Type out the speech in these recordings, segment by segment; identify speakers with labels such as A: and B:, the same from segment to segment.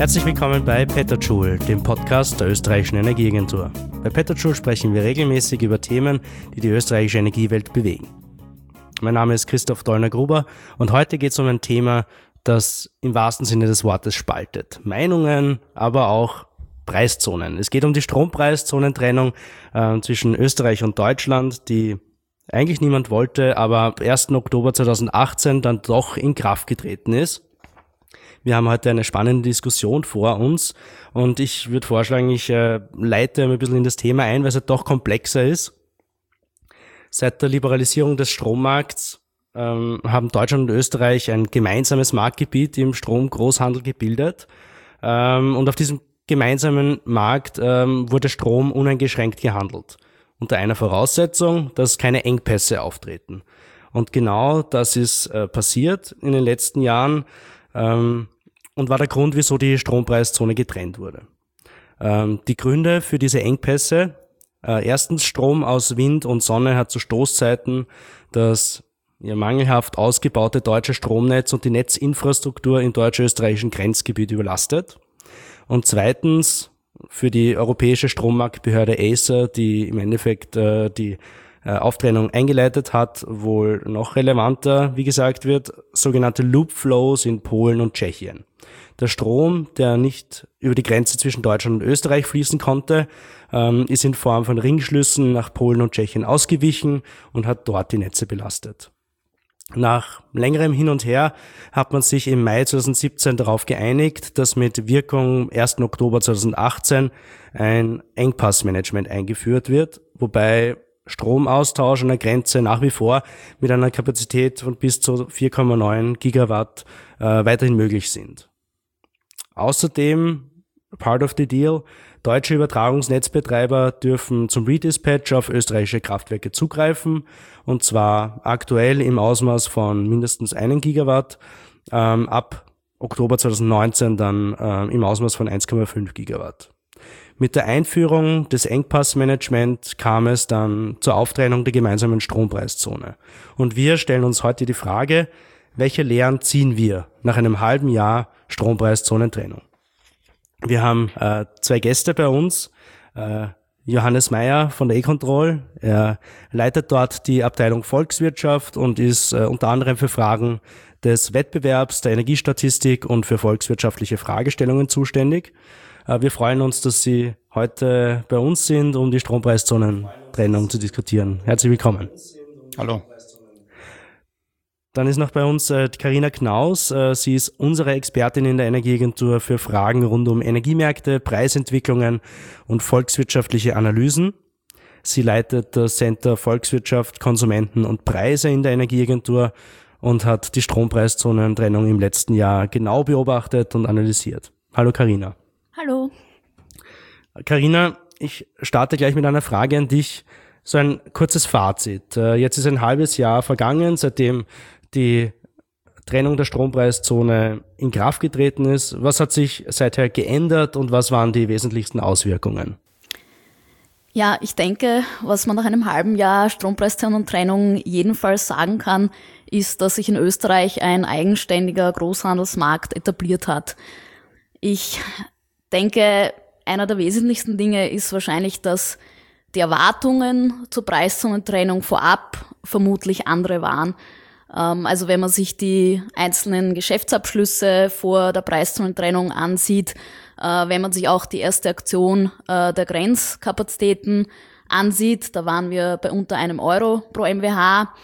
A: Herzlich willkommen bei Petterjoule, dem Podcast der österreichischen Energieagentur. Bei Petterjoule sprechen wir regelmäßig über Themen, die die österreichische Energiewelt bewegen. Mein Name ist Christoph Dollner-Gruber und heute geht es um ein Thema, das im wahrsten Sinne des Wortes spaltet. Meinungen, aber auch Preiszonen. Es geht um die Strompreiszonentrennung zwischen Österreich und Deutschland, die eigentlich niemand wollte, aber ab 1. Oktober 2018 dann doch in Kraft getreten ist. Wir haben heute eine spannende Diskussion vor uns und ich würde vorschlagen, ich leite ein bisschen in das Thema ein, weil es halt doch komplexer ist. Seit der Liberalisierung des Strommarkts haben Deutschland und Österreich ein gemeinsames Marktgebiet im Stromgroßhandel gebildet und auf diesem gemeinsamen Markt wurde Strom uneingeschränkt gehandelt. Unter einer Voraussetzung, dass keine Engpässe auftreten. Und genau das ist passiert in den letzten Jahren und war der Grund, wieso die Strompreiszone getrennt wurde. Die Gründe für diese Engpässe: erstens, Strom aus Wind und Sonne hat zu Stoßzeiten das mangelhaft ausgebaute deutsche Stromnetz und die Netzinfrastruktur im deutsch-österreichischen Grenzgebiet überlastet. Und zweitens, für die europäische Strommarktbehörde ACER, die im Endeffekt die Auftrennung eingeleitet hat, wohl noch relevanter, wie gesagt wird, sogenannte Loop Flows in Polen und Tschechien. Der Strom, der nicht über die Grenze zwischen Deutschland und Österreich fließen konnte, ist in Form von Ringschlüssen nach Polen und Tschechien ausgewichen und hat dort die Netze belastet. Nach längerem Hin und Her hat man sich im Mai 2017 darauf geeinigt, dass mit Wirkung 1. Oktober 2018 ein Engpassmanagement eingeführt wird, wobei Stromaustausch an der Grenze nach wie vor mit einer Kapazität von bis zu 4,9 Gigawatt weiterhin möglich sind. Außerdem, part of the deal, deutsche Übertragungsnetzbetreiber dürfen zum Redispatch auf österreichische Kraftwerke zugreifen, und zwar aktuell im Ausmaß von mindestens 1 Gigawatt, ab Oktober 2019 dann im Ausmaß von 1,5 Gigawatt. Mit der Einführung des Engpassmanagements kam es dann zur Auftrennung der gemeinsamen Strompreiszone. Und wir stellen uns heute die Frage: Welche Lehren ziehen wir nach einem halben Jahr Strompreiszonentrennung? Wir haben zwei Gäste bei uns. Johannes Meyer von der E-Control. Er leitet dort die Abteilung Volkswirtschaft und ist unter anderem für Fragen des Wettbewerbs, der Energiestatistik und für volkswirtschaftliche Fragestellungen zuständig. Wir freuen uns, dass Sie heute bei uns sind, um die Strompreiszonentrennung zu diskutieren. Herzlich willkommen.
B: Hallo.
A: Dann ist noch bei uns Carina Knaus. Sie ist unsere Expertin in der Energieagentur für Fragen rund um Energiemärkte, Preisentwicklungen und volkswirtschaftliche Analysen. Sie leitet das Center Volkswirtschaft, Konsumenten und Preise in der Energieagentur und hat die Strompreiszonentrennung im letzten Jahr genau beobachtet und analysiert. Hallo Carina.
C: Hallo.
A: Carina, ich starte gleich mit einer Frage an dich. So ein kurzes Fazit. Jetzt ist ein halbes Jahr vergangen, seitdem die Trennung der Strompreiszone in Kraft getreten ist. Was hat sich seither geändert und was waren die wesentlichsten Auswirkungen?
C: Ja, ich denke, was man nach einem halben Jahr Strompreiszonentrennung jedenfalls sagen kann, ist, dass sich in Österreich ein eigenständiger Großhandelsmarkt etabliert hat. Ich denke, einer der wesentlichsten Dinge ist wahrscheinlich, dass die Erwartungen zur Preiszonentrennung vorab vermutlich andere waren. Also wenn man sich die einzelnen Geschäftsabschlüsse vor der Preiszonentrennung ansieht, wenn man sich auch die erste Aktion der Grenzkapazitäten ansieht, da waren wir bei unter €1 pro MWh,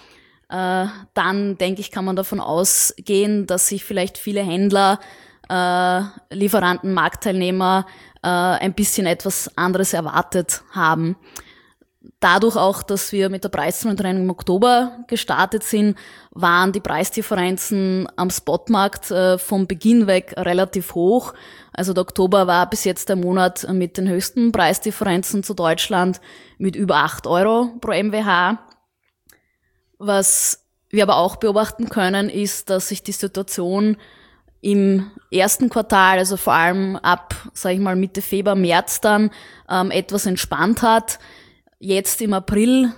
C: dann denke ich, kann man davon ausgehen, dass sich vielleicht viele Händler, Lieferanten, Marktteilnehmer ein bisschen etwas anderes erwartet haben. Dadurch auch, dass wir mit der Preiszonentrennung im Oktober gestartet sind, waren die Preisdifferenzen am Spotmarkt vom Beginn weg relativ hoch. Also der Oktober war bis jetzt der Monat mit den höchsten Preisdifferenzen zu Deutschland mit über €8 pro MWh. Was wir aber auch beobachten können, ist, dass sich die Situation im ersten Quartal, also vor allem ab, sage ich mal, Mitte Februar, März dann etwas entspannt hat. Jetzt im April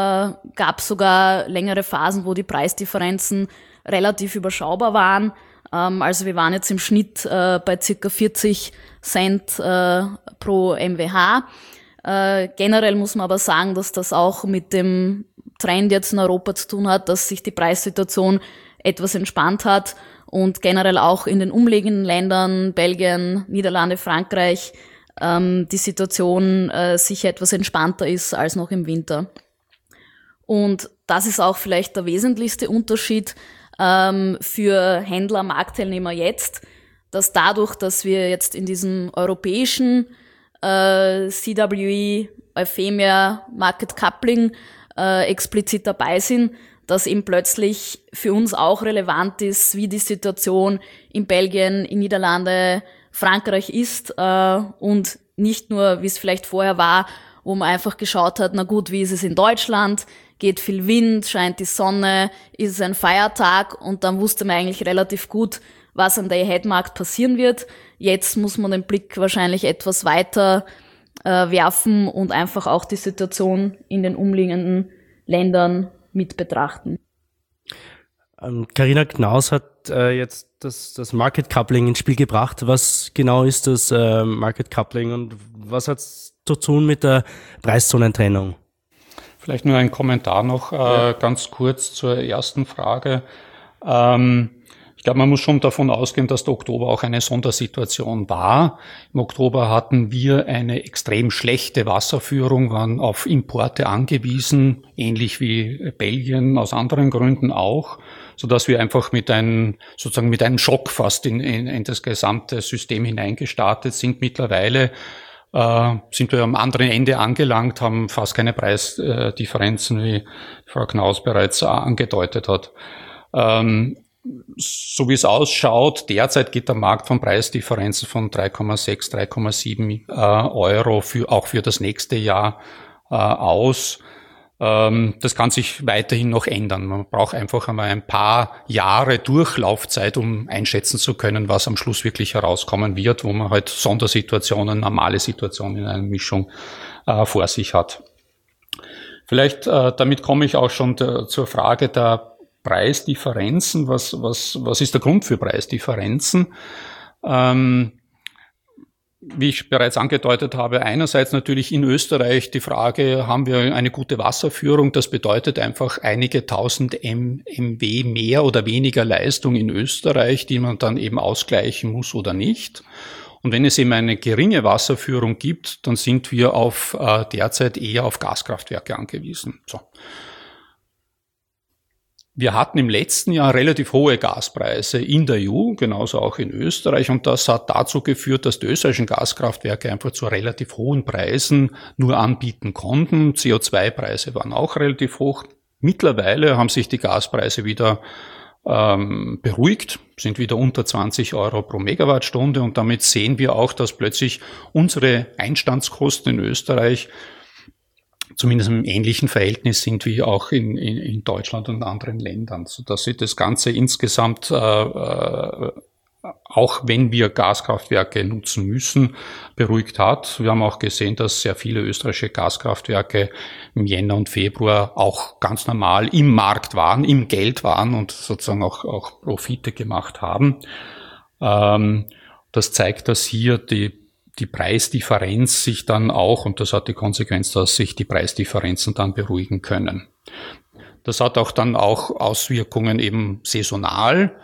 C: gab es sogar längere Phasen, wo die Preisdifferenzen relativ überschaubar waren. Also wir waren jetzt im Schnitt bei circa 40 Cent pro MWh. Generell muss man aber sagen, dass das auch mit dem Trend jetzt in Europa zu tun hat, dass sich die Preissituation etwas entspannt hat und generell auch in den umliegenden Ländern, Belgien, Niederlande, Frankreich, die Situation sicher etwas entspannter ist als noch im Winter. Und das ist auch vielleicht der wesentlichste Unterschied für Händler, Marktteilnehmer jetzt, dass dadurch, dass wir jetzt in diesem europäischen CWE, Euphemia, Market Coupling explizit dabei sind, dass eben plötzlich für uns auch relevant ist, wie die Situation in Belgien, in Niederlande, Frankreich ist und nicht nur, wie es vielleicht vorher war, wo man einfach geschaut hat, na gut, wie ist es in Deutschland, geht viel Wind, scheint die Sonne, ist es ein Feiertag und dann wusste man eigentlich relativ gut, was am Day-Ahead-Markt passieren wird. Jetzt muss man den Blick wahrscheinlich etwas weiter werfen und einfach auch die Situation in den umliegenden Ländern mit betrachten.
A: Carina Knaus hat jetzt das Market Coupling ins Spiel gebracht. Was genau ist das Market Coupling und was hat es zu tun mit der Preiszonentrennung?
B: Vielleicht nur ein Kommentar noch ganz kurz zur ersten Frage. Ich glaube, man muss schon davon ausgehen, dass der Oktober auch eine Sondersituation war. Im Oktober hatten wir eine extrem schlechte Wasserführung, waren auf Importe angewiesen, ähnlich wie Belgien aus anderen Gründen auch, sodass wir einfach mit einem Schock fast in das gesamte System hineingestartet sind. Mittlerweile sind wir am anderen Ende angelangt, haben fast keine Preisdifferenzen, wie Frau Knaus bereits angedeutet hat. So wie es ausschaut, derzeit geht der Markt von Preisdifferenzen von 3,6, 3,7 Euro auch für das nächste Jahr aus. Das kann sich weiterhin noch ändern. Man braucht einfach einmal ein paar Jahre Durchlaufzeit, um einschätzen zu können, was am Schluss wirklich herauskommen wird, wo man halt Sondersituationen, normale Situationen in einer Mischung vor sich hat. Vielleicht, damit komme ich auch schon zur Frage der Preisdifferenzen. Was ist der Grund für Preisdifferenzen? Wie ich bereits angedeutet habe, einerseits natürlich in Österreich die Frage, haben wir eine gute Wasserführung? Das bedeutet einfach einige tausend MW mehr oder weniger Leistung in Österreich, die man dann eben ausgleichen muss oder nicht. Und wenn es eben eine geringe Wasserführung gibt, dann sind wir derzeit eher auf Gaskraftwerke angewiesen. So. Wir hatten im letzten Jahr relativ hohe Gaspreise in der EU, genauso auch in Österreich. Und das hat dazu geführt, dass die österreichischen Gaskraftwerke einfach zu relativ hohen Preisen nur anbieten konnten. CO2-Preise waren auch relativ hoch. Mittlerweile haben sich die Gaspreise wieder beruhigt, sind wieder unter 20 Euro pro Megawattstunde. Und damit sehen wir auch, dass plötzlich unsere Einstandskosten in Österreich zumindest im ähnlichen Verhältnis sind wie auch in Deutschland und anderen Ländern, sodass sich das Ganze insgesamt, auch wenn wir Gaskraftwerke nutzen müssen, beruhigt hat. Wir haben auch gesehen, dass sehr viele österreichische Gaskraftwerke im Jänner und Februar auch ganz normal im Markt waren, im Geld waren und sozusagen auch Profite gemacht haben. Das zeigt, dass hier die Preisdifferenz sich dann auch, und das hat die Konsequenz, dass sich die Preisdifferenzen dann beruhigen können. Das hat auch dann auch Auswirkungen eben saisonal,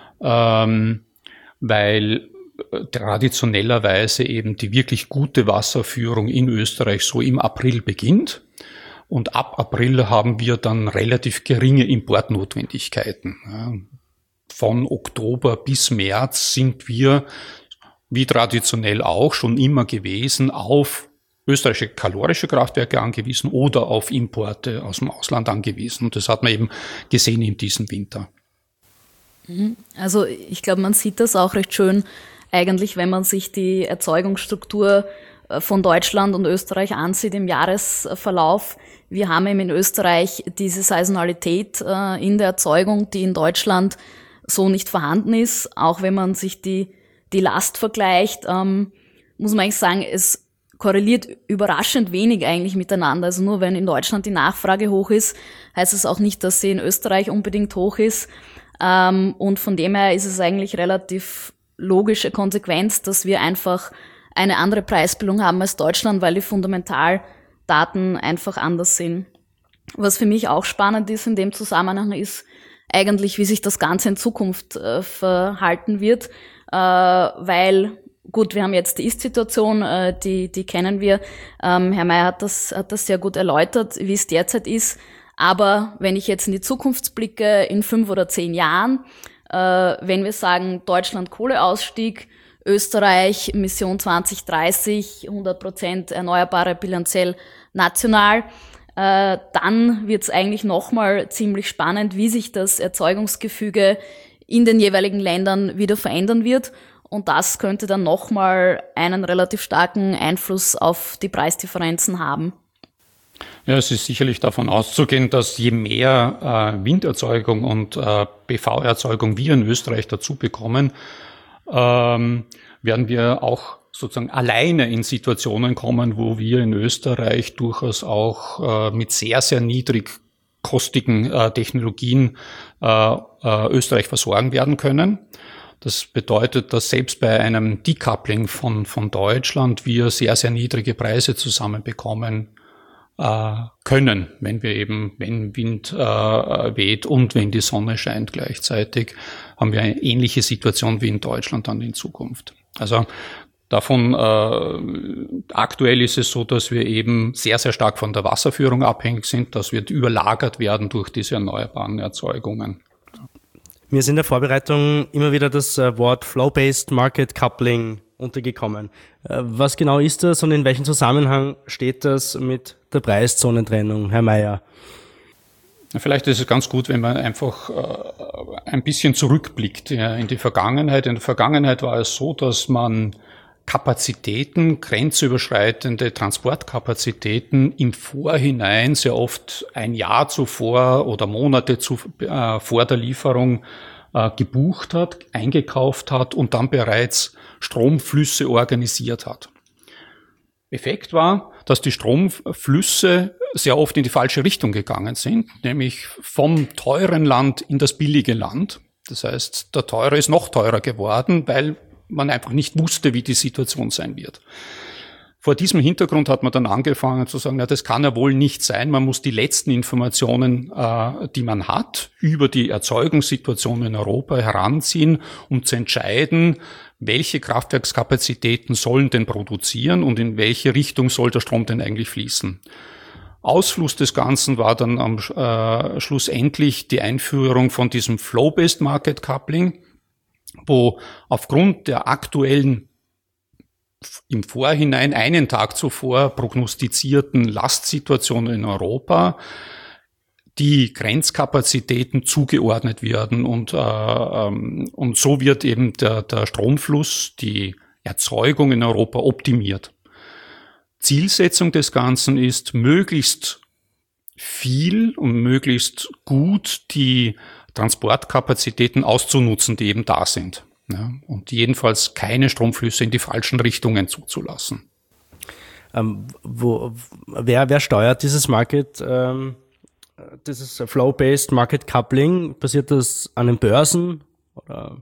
B: weil traditionellerweise eben die wirklich gute Wasserführung in Österreich so im April beginnt. Und ab April haben wir dann relativ geringe Importnotwendigkeiten. Von Oktober bis März sind wir wie traditionell auch schon immer gewesen, auf österreichische kalorische Kraftwerke angewiesen oder auf Importe aus dem Ausland angewiesen. Und das hat man eben gesehen in diesem Winter.
C: Also ich glaube, man sieht das auch recht schön eigentlich, wenn man sich die Erzeugungsstruktur von Deutschland und Österreich ansieht im Jahresverlauf. Wir haben eben in Österreich diese Saisonalität in der Erzeugung, die in Deutschland so nicht vorhanden ist. Auch wenn man sich die Last vergleicht, muss man eigentlich sagen, es korreliert überraschend wenig eigentlich miteinander. Also nur wenn in Deutschland die Nachfrage hoch ist, heißt es auch nicht, dass sie in Österreich unbedingt hoch ist. Und von dem her ist es eigentlich relativ logische Konsequenz, dass wir einfach eine andere Preisbildung haben als Deutschland, weil die Fundamentaldaten einfach anders sind. Was für mich auch spannend ist in dem Zusammenhang ist eigentlich, wie sich das Ganze in Zukunft verhalten wird, weil gut, wir haben jetzt die Ist-Situation, die kennen wir. Herr Meyer hat das sehr gut erläutert, wie es derzeit ist. Aber wenn ich jetzt in die Zukunft blicke, in 5 oder 10 Jahren, wenn wir sagen, Deutschland Kohleausstieg, Österreich Mission 2030, 100% erneuerbare bilanziell national, dann wird es eigentlich nochmal ziemlich spannend, wie sich das Erzeugungsgefüge in den jeweiligen Ländern wieder verändern wird. Und das könnte dann nochmal einen relativ starken Einfluss auf die Preisdifferenzen haben.
B: Ja, es ist sicherlich davon auszugehen, dass je mehr Winderzeugung und PV-Erzeugung wir in Österreich dazu bekommen, werden wir auch sozusagen alleine in Situationen kommen, wo wir in Österreich durchaus auch mit sehr, sehr niedrigkostigen Technologien Österreich versorgen werden können. Das bedeutet, dass selbst bei einem Decoupling von Deutschland wir sehr, sehr niedrige Preise zusammenbekommen können, wenn Wind weht und wenn die Sonne scheint gleichzeitig, haben wir eine ähnliche Situation wie in Deutschland dann in Zukunft. Also davon aktuell ist es so, dass wir eben sehr, sehr stark von der Wasserführung abhängig sind, dass wir überlagert werden durch diese erneuerbaren Erzeugungen.
A: Mir ist in der Vorbereitung immer wieder das Wort Flow-Based Market Coupling untergekommen. Was genau ist das und in welchem Zusammenhang steht das mit der Preiszonentrennung, Herr Meyer?
B: Vielleicht ist es ganz gut, wenn man einfach ein bisschen zurückblickt in die Vergangenheit. In der Vergangenheit war es so, dass man Kapazitäten, grenzüberschreitende Transportkapazitäten im Vorhinein sehr oft ein Jahr zuvor oder Monate vor der Lieferung gebucht hat, eingekauft hat und dann bereits Stromflüsse organisiert hat. Effekt war, dass die Stromflüsse sehr oft in die falsche Richtung gegangen sind, nämlich vom teuren Land in das billige Land. Das heißt, der Teure ist noch teurer geworden, weil man einfach nicht wusste, wie die Situation sein wird. Vor diesem Hintergrund hat man dann angefangen zu sagen, na, das kann ja wohl nicht sein. Man muss die letzten Informationen, die man hat, über die Erzeugungssituation in Europa heranziehen, um zu entscheiden, welche Kraftwerkskapazitäten sollen denn produzieren und in welche Richtung soll der Strom denn eigentlich fließen. Ausfluss des Ganzen war dann schlussendlich die Einführung von diesem Flow-Based Market Coupling, wo aufgrund der aktuellen, im Vorhinein einen Tag zuvor prognostizierten Lastsituation in Europa die Grenzkapazitäten zugeordnet werden und so wird eben der Stromfluss, die Erzeugung in Europa optimiert. Zielsetzung des Ganzen ist, möglichst viel und möglichst gut die Transportkapazitäten auszunutzen, die eben da sind. Ja, und jedenfalls keine Stromflüsse in die falschen Richtungen zuzulassen.
A: Wer steuert dieses dieses Flow-Based Market Coupling? Passiert das an den Börsen? Oder?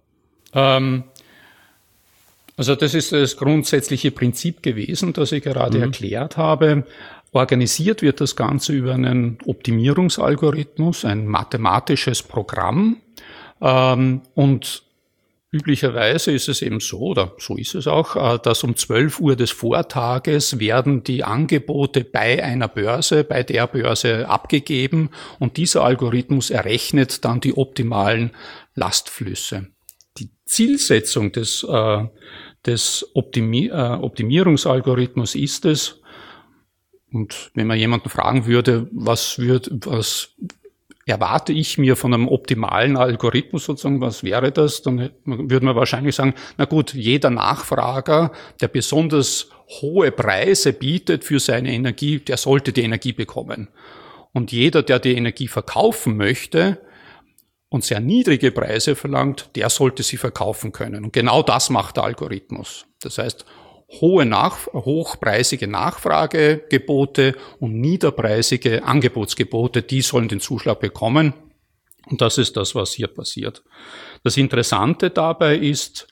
B: Also das ist das grundsätzliche Prinzip gewesen, das ich gerade erklärt habe. Organisiert wird das Ganze über einen Optimierungsalgorithmus, ein mathematisches Programm. Und üblicherweise ist es eben so, oder so ist es auch, dass um 12 Uhr des Vortages werden die Angebote bei der Börse abgegeben und dieser Algorithmus errechnet dann die optimalen Lastflüsse. Die Zielsetzung des Optimierungsalgorithmus ist es, und wenn man jemanden fragen würde, was erwarte ich mir von einem optimalen Algorithmus sozusagen, was wäre das? Dann würde man wahrscheinlich sagen, na gut, jeder Nachfrager, der besonders hohe Preise bietet für seine Energie, der sollte die Energie bekommen. Und jeder, der die Energie verkaufen möchte und sehr niedrige Preise verlangt, der sollte sie verkaufen können. Und genau das macht der Algorithmus. Das heißt, hochpreisige Nachfragegebote und niederpreisige Angebotsgebote, die sollen den Zuschlag bekommen. Und das ist das, was hier passiert. Das Interessante dabei ist,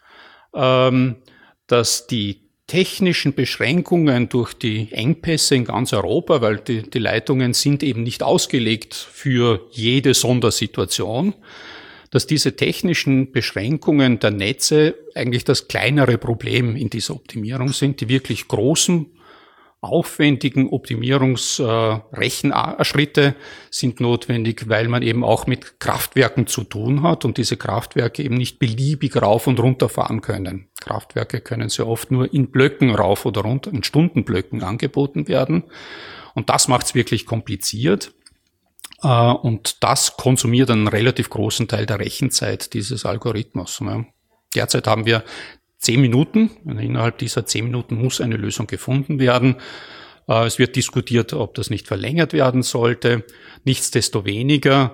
B: dass die technischen Beschränkungen durch die Engpässe in ganz Europa, weil die Leitungen sind eben nicht ausgelegt für jede Sondersituation, dass diese technischen Beschränkungen der Netze eigentlich das kleinere Problem in dieser Optimierung sind. Die wirklich großen, aufwendigen Optimierungsrechenschritte sind notwendig, weil man eben auch mit Kraftwerken zu tun hat und diese Kraftwerke eben nicht beliebig rauf und runter fahren können. Kraftwerke können sehr oft nur in Blöcken rauf oder runter, in Stundenblöcken angeboten werden. Und das macht es wirklich kompliziert. Und das konsumiert einen relativ großen Teil der Rechenzeit dieses Algorithmus. Derzeit haben wir 10 Minuten. Innerhalb dieser 10 Minuten muss eine Lösung gefunden werden. Es wird diskutiert, ob das nicht verlängert werden sollte. Nichtsdestoweniger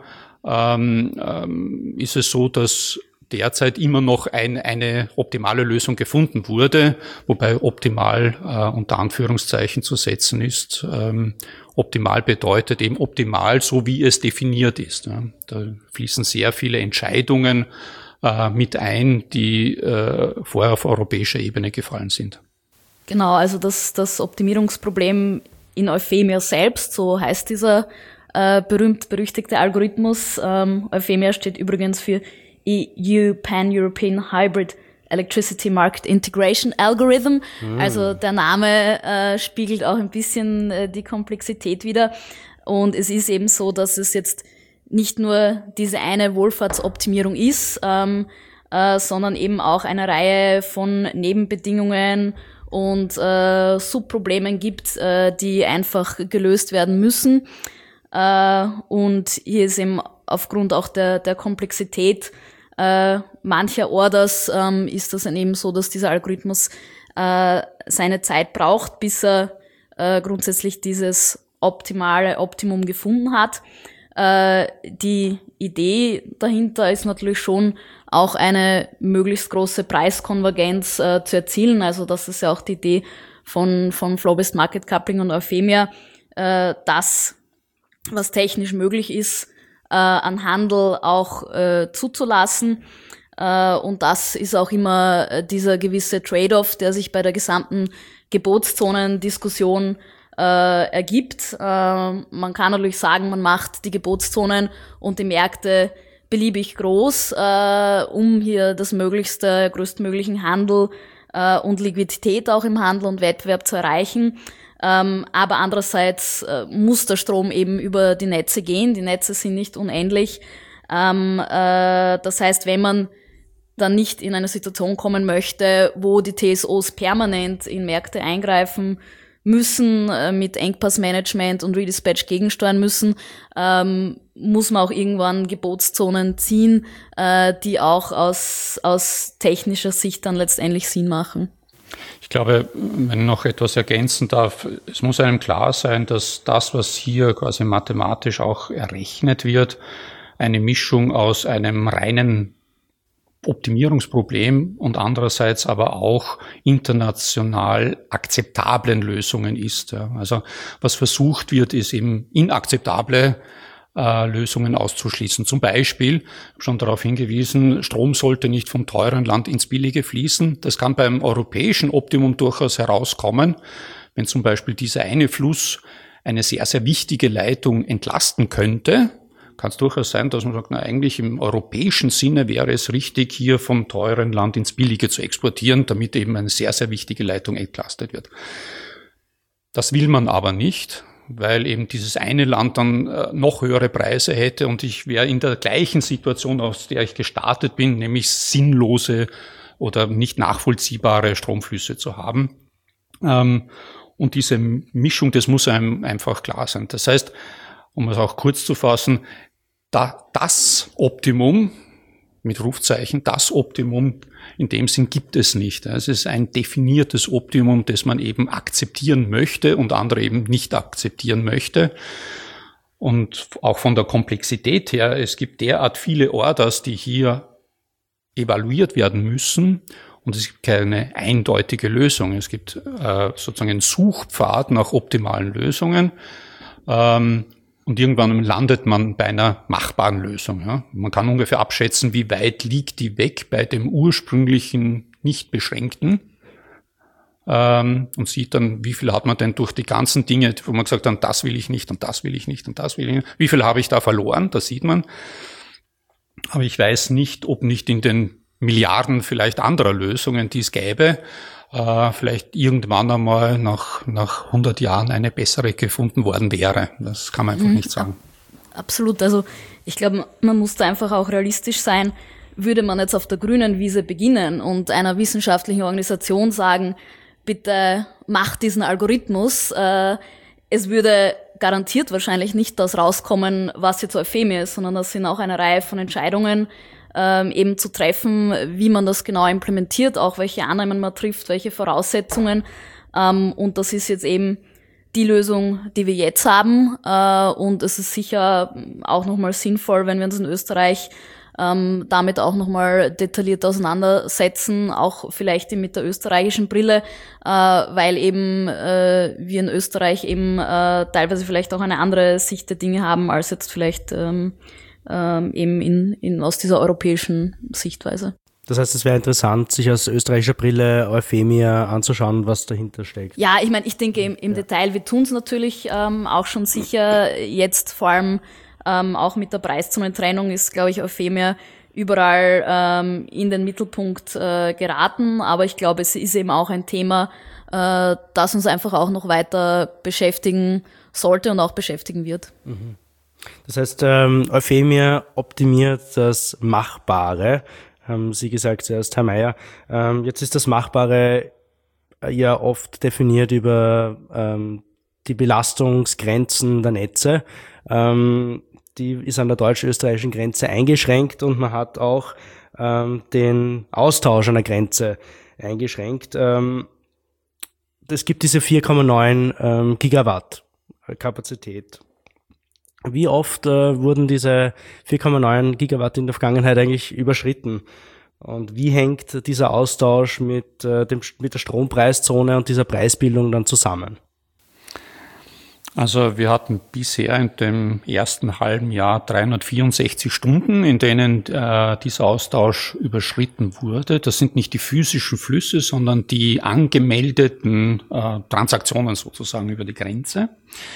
B: ist es so, dass derzeit immer noch eine optimale Lösung gefunden wurde, wobei optimal unter Anführungszeichen zu setzen ist. Optimal bedeutet eben optimal, so wie es definiert ist. Da fließen sehr viele Entscheidungen mit ein, die vorher auf europäischer Ebene gefallen sind.
C: Genau, also das Optimierungsproblem in Euphemia selbst, so heißt dieser berühmt-berüchtigte Algorithmus. Euphemia steht übrigens für EU Pan-European Hybrid Electricity Market Integration Algorithm. Also der Name spiegelt auch ein bisschen die Komplexität wider. Und es ist eben so, dass es jetzt nicht nur diese eine Wohlfahrtsoptimierung ist, sondern eben auch eine Reihe von Nebenbedingungen und Subproblemen gibt, die einfach gelöst werden müssen. Und hier ist eben aufgrund auch der Komplexität mancher Orders ist das dann eben so, dass dieser Algorithmus seine Zeit braucht, bis er grundsätzlich dieses optimale Optimum gefunden hat. Die Idee dahinter ist natürlich schon auch eine möglichst große Preiskonvergenz zu erzielen. Also das ist ja auch die Idee von Flow-Based Market Coupling und Euphemia, das, was technisch möglich ist, an Handel auch zuzulassen. Und das ist auch immer dieser gewisse Trade-off, der sich bei der gesamten Gebotszonendiskussion ergibt. Man kann natürlich sagen, man macht die Gebotszonen und die Märkte beliebig groß, um hier das größtmöglichen Handel und Liquidität auch im Handel und Wettbewerb zu erreichen. Aber andererseits muss der Strom eben über die Netze gehen. Die Netze sind nicht unendlich. Das heißt, wenn man dann nicht in eine Situation kommen möchte, wo die TSOs permanent in Märkte eingreifen müssen, mit Engpassmanagement und Redispatch gegensteuern müssen, muss man auch irgendwann Gebotszonen ziehen, die auch aus technischer Sicht dann letztendlich Sinn machen.
B: Ich glaube, wenn ich noch etwas ergänzen darf, es muss einem klar sein, dass das, was hier quasi mathematisch auch errechnet wird, eine Mischung aus einem reinen Optimierungsproblem und andererseits aber auch international akzeptablen Lösungen ist. Also was versucht wird, ist eben inakzeptable Lösungen auszuschließen. Zum Beispiel, ich habe schon darauf hingewiesen, Strom sollte nicht vom teuren Land ins Billige fließen. Das kann beim europäischen Optimum durchaus herauskommen, wenn zum Beispiel dieser eine Fluss eine sehr, sehr wichtige Leitung entlasten könnte. Kann es durchaus sein, dass man sagt, na, eigentlich im europäischen Sinne wäre es richtig, hier vom teuren Land ins Billige zu exportieren, damit eben eine sehr, sehr wichtige Leitung entlastet wird. Das will man aber nicht, weil eben dieses eine Land dann noch höhere Preise hätte und ich wäre in der gleichen Situation, aus der ich gestartet bin, nämlich sinnlose oder nicht nachvollziehbare Stromflüsse zu haben. Und diese Mischung, das muss einem einfach klar sein. Das heißt, um es auch kurz zu fassen, das Optimum, mit Rufzeichen, das Optimum in dem Sinn gibt es nicht. Es ist ein definiertes Optimum, das man eben akzeptieren möchte und andere eben nicht akzeptieren möchte. Und auch von der Komplexität her, es gibt derart viele Orders, die hier evaluiert werden müssen. Und es gibt keine eindeutige Lösung. Es gibt sozusagen einen Suchpfad nach optimalen Lösungen. Und irgendwann landet man bei einer machbaren Lösung. Ja. Man kann ungefähr abschätzen, wie weit liegt die weg bei dem ursprünglichen nicht beschränkten. Und sieht dann, wie viel hat man denn durch die ganzen Dinge, wo man gesagt hat, das will ich nicht und das will ich nicht und das will ich nicht. Wie viel habe ich da verloren? Das sieht man. Aber ich weiß nicht, ob nicht in den Milliarden vielleicht anderer Lösungen, die es gäbe, vielleicht irgendwann einmal nach 100 Jahren eine bessere gefunden worden wäre. Das kann man einfach nicht sagen.
C: Absolut. Also ich glaube, man muss da einfach auch realistisch sein. Würde man jetzt auf der grünen Wiese beginnen und einer wissenschaftlichen Organisation sagen, bitte macht diesen Algorithmus, es würde garantiert wahrscheinlich nicht das rauskommen, was jetzt Euphemie ist, sondern das sind auch eine Reihe von Entscheidungen eben zu treffen, wie man das genau implementiert, auch welche Annahmen man trifft, welche Voraussetzungen. Und das ist jetzt eben die Lösung, die wir jetzt haben. Und es ist sicher auch nochmal sinnvoll, wenn wir uns in Österreich damit auch nochmal detailliert auseinandersetzen, auch vielleicht mit der österreichischen Brille, weil eben wir in Österreich eben teilweise vielleicht auch eine andere Sicht der Dinge haben, als jetzt vielleicht eben aus dieser europäischen Sichtweise.
A: Das heißt, es wäre interessant, sich aus österreichischer Brille Euphemie anzuschauen, was dahinter steckt.
C: Ja, ich meine, ich denke im Detail, wir tun es natürlich auch schon sicher. Jetzt vor allem auch mit der Preiszonentrennung ist, glaube ich, Euphemie überall in den Mittelpunkt geraten. Aber ich glaube, es ist eben auch ein Thema, das uns einfach auch noch weiter beschäftigen sollte und auch beschäftigen wird.
A: Mhm. Das heißt, Euphemie optimiert das Machbare, haben Sie gesagt zuerst, Herr Meyer. Jetzt ist das Machbare ja oft definiert über die Belastungsgrenzen der Netze. Die ist an der deutsch-österreichischen Grenze eingeschränkt und man hat auch den Austausch an der Grenze eingeschränkt. Es gibt diese 4,9 Gigawatt Kapazität. Wie oft wurden diese 4,9 Gigawatt in der Vergangenheit eigentlich überschritten? Und wie hängt dieser Austausch mit der Strompreiszone und dieser Preisbildung dann zusammen?
B: Also wir hatten bisher in dem ersten halben Jahr 364 Stunden, in denen dieser Austausch überschritten wurde. Das sind nicht die physischen Flüsse, sondern die angemeldeten Transaktionen sozusagen über die Grenze.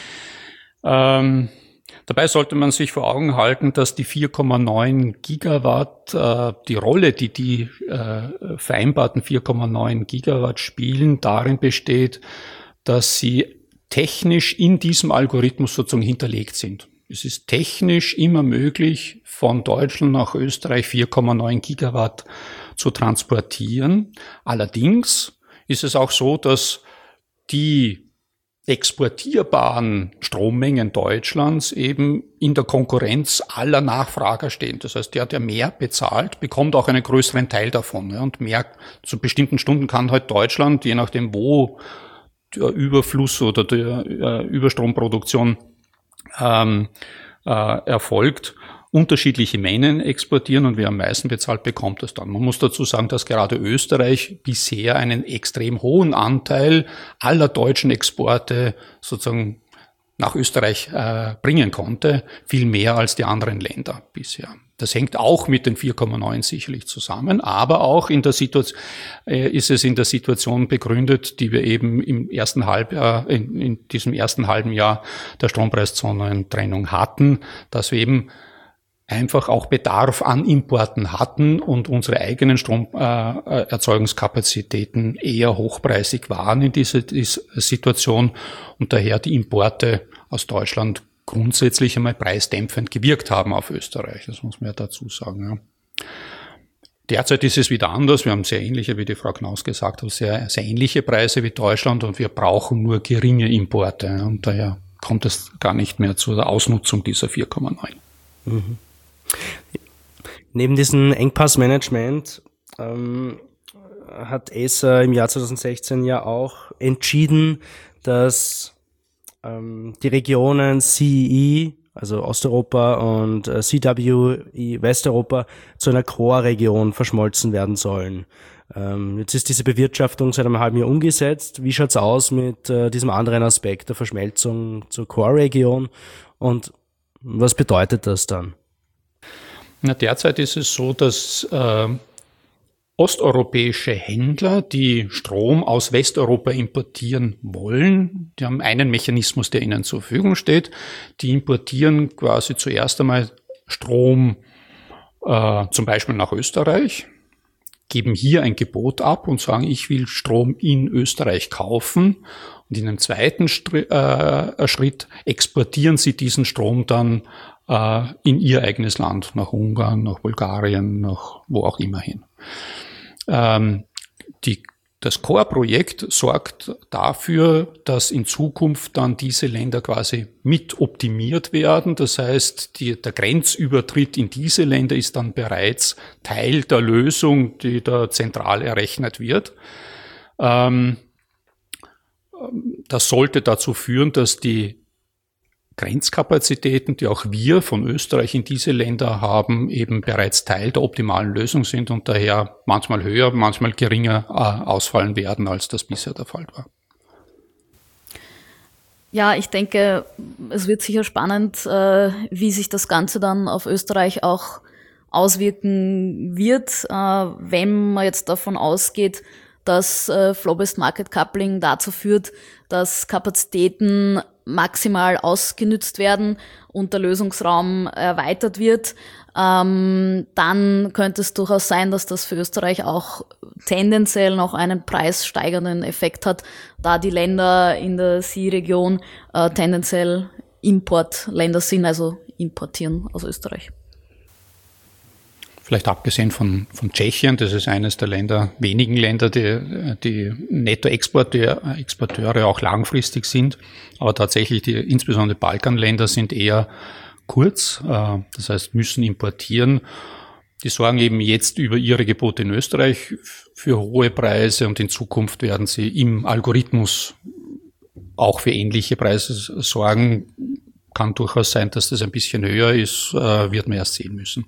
B: Dabei sollte man sich vor Augen halten, dass die 4,9 Gigawatt, die Rolle, die vereinbarten 4,9 Gigawatt spielen, darin besteht, dass sie technisch in diesem Algorithmus sozusagen hinterlegt sind. Es ist technisch immer möglich, von Deutschland nach Österreich 4,9 Gigawatt zu transportieren. Allerdings ist es auch so, dass die exportierbaren Strommengen Deutschlands eben in der Konkurrenz aller Nachfrager stehen. Das heißt, der mehr bezahlt, bekommt auch einen größeren Teil davon. Und mehr zu bestimmten Stunden kann halt Deutschland, je nachdem wo der Überfluss oder der Überstromproduktion erfolgt, unterschiedliche Mengen exportieren und wer am meisten bezahlt, bekommt das dann. Man muss dazu sagen, dass gerade Österreich bisher einen extrem hohen Anteil aller deutschen Exporte sozusagen nach Österreich bringen konnte, viel mehr als die anderen Länder bisher. Das hängt auch mit den 4,9 sicherlich zusammen, aber auch ist es in der Situation begründet, die wir eben im ersten Halbjahr, in diesem ersten halben Jahr der Strompreiszonentrennung hatten, dass wir eben einfach auch Bedarf an Importen hatten und unsere eigenen Stromerzeugungskapazitäten eher hochpreisig waren in dieser Situation und daher die Importe aus Deutschland grundsätzlich einmal preisdämpfend gewirkt haben auf Österreich. Das muss man ja dazu sagen. Ja. Derzeit ist es wieder anders. Wir haben sehr ähnliche, wie die Frau Knaus gesagt hat, sehr, sehr ähnliche Preise wie Deutschland und wir brauchen nur geringe Importe. Und daher kommt es gar nicht mehr zur Ausnutzung dieser 4,9.
A: Mhm. Neben diesem Engpassmanagement hat ESA im Jahr 2016 ja auch entschieden, dass die Regionen CEE, also Osteuropa und CWE, Westeuropa, zu einer Core-Region verschmolzen werden sollen. Jetzt ist diese Bewirtschaftung seit einem halben Jahr umgesetzt. Wie schaut's aus mit diesem anderen Aspekt der Verschmelzung zur Core-Region? Und Was bedeutet das dann?
B: Na, derzeit ist es so, dass osteuropäische Händler, die Strom aus Westeuropa importieren wollen, die haben einen Mechanismus, der ihnen zur Verfügung steht. Die importieren quasi zuerst einmal Strom zum Beispiel nach Österreich, geben hier ein Gebot ab und sagen, ich will Strom in Österreich kaufen. Und in einem zweiten Schritt exportieren sie diesen Strom dann in ihr eigenes Land, nach Ungarn, nach Bulgarien, nach wo auch immer hin. Das Core-Projekt sorgt dafür, dass in Zukunft dann diese Länder quasi mit optimiert werden. Das heißt, der Grenzübertritt in diese Länder ist dann bereits Teil der Lösung, die da zentral errechnet wird. Das sollte dazu führen, dass die Grenzkapazitäten, die auch wir von Österreich in diese Länder haben, eben bereits Teil der optimalen Lösung sind und daher manchmal höher, manchmal geringer ausfallen werden, als das bisher der Fall war.
C: Ja, ich denke, es wird sicher spannend, wie sich das Ganze dann auf Österreich auch auswirken wird, wenn man jetzt davon ausgeht, dass Flow-Based Market Coupling dazu führt, dass Kapazitäten maximal ausgenützt werden und der Lösungsraum erweitert wird, dann könnte es durchaus sein, dass das für Österreich auch tendenziell noch einen preissteigernden Effekt hat, da die Länder in der SEE-Region tendenziell Importländer sind, also importieren aus Österreich.
B: Vielleicht abgesehen von Tschechien, das ist eines der wenigen Länder, die Nettoexporteure auch langfristig sind. Aber tatsächlich insbesondere Balkanländer sind eher kurz, das heißt müssen importieren. Die sorgen eben jetzt über ihre Gebote in Österreich für hohe Preise und in Zukunft werden sie im Algorithmus auch für ähnliche Preise sorgen. Kann durchaus sein, dass das ein bisschen höher ist, wird man erst sehen müssen.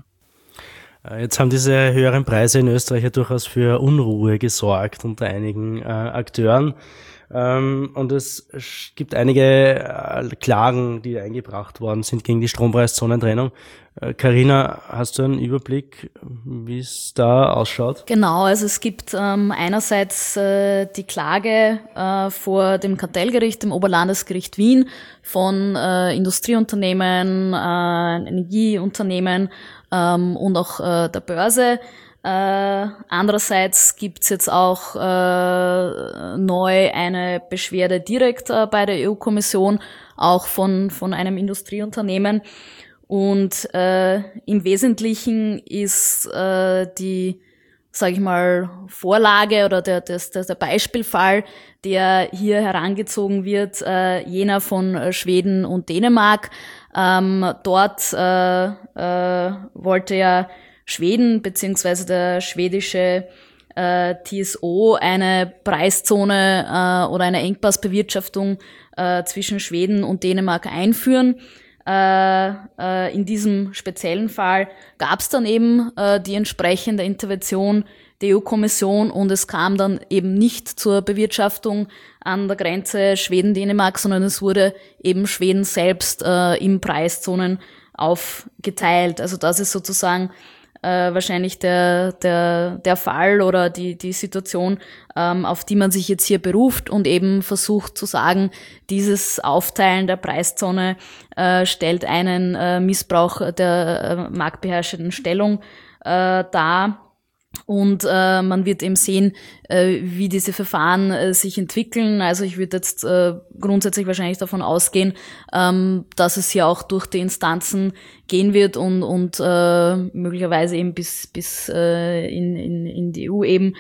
A: Jetzt haben diese höheren Preise in Österreich ja durchaus für Unruhe gesorgt unter einigen Akteuren. Und es gibt einige Klagen, die eingebracht worden sind gegen die Strompreiszonentrennung. Carina, hast du einen Überblick, wie es da ausschaut?
C: Genau, also es gibt einerseits die Klage vor dem Kartellgericht, dem Oberlandesgericht Wien von Industrieunternehmen, Energieunternehmen und auch der Börse. Andererseits gibt's jetzt auch neu eine Beschwerde direkt bei der EU-Kommission, auch von einem Industrieunternehmen. Und im Wesentlichen ist die, sage ich mal, Vorlage oder der Beispielfall, der hier herangezogen wird, jener von Schweden und Dänemark. Dort wollte ja Schweden beziehungsweise der schwedische TSO eine Preiszone oder eine Engpassbewirtschaftung zwischen Schweden und Dänemark einführen. In diesem speziellen Fall gab es dann eben die entsprechende Intervention der EU-Kommission und es kam dann eben nicht zur Bewirtschaftung an der Grenze Schweden-Dänemark, sondern es wurde eben Schweden selbst in Preiszonen aufgeteilt. Also das ist sozusagen wahrscheinlich der Fall oder die Situation, auf die man sich jetzt hier beruft und eben versucht zu sagen, dieses Aufteilen der Preiszone stellt einen Missbrauch der marktbeherrschenden Stellung dar. Und man wird eben sehen, wie diese Verfahren sich entwickeln. Also ich würde jetzt grundsätzlich wahrscheinlich davon ausgehen, dass es hier auch durch die Instanzen gehen wird und möglicherweise eben bis in die EU eben.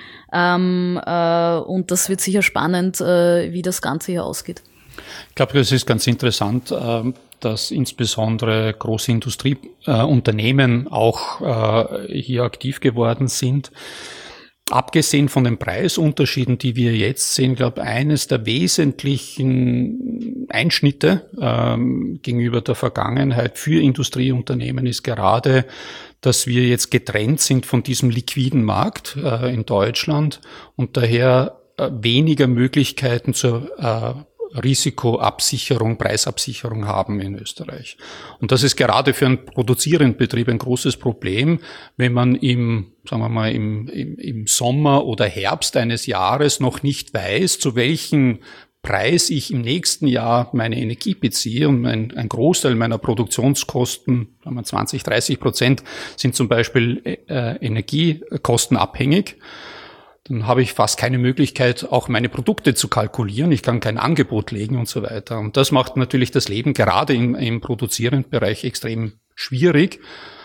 C: Und das wird sicher spannend, wie das Ganze hier ausgeht.
B: Ich glaube, das ist ganz interessant, dass insbesondere große Industrieunternehmen auch hier aktiv geworden sind. Abgesehen von den Preisunterschieden, die wir jetzt sehen, glaube ich, eines der wesentlichen Einschnitte gegenüber der Vergangenheit für Industrieunternehmen ist gerade, dass wir jetzt getrennt sind von diesem liquiden Markt in Deutschland und daher weniger Möglichkeiten zur Risikoabsicherung, Preisabsicherung haben in Österreich. Und das ist gerade für einen produzierenden Betrieb ein großes Problem, wenn man im Sommer oder Herbst eines Jahres noch nicht weiß, zu welchem Preis ich im nächsten Jahr meine Energie beziehe, und ein Großteil meiner Produktionskosten, 20-30%, sind zum Beispiel energiekostenabhängig. Dann habe ich fast keine Möglichkeit, auch meine Produkte zu kalkulieren. Ich kann kein Angebot legen und so weiter. Und das macht natürlich das Leben gerade im produzierenden Bereich extrem schwierig,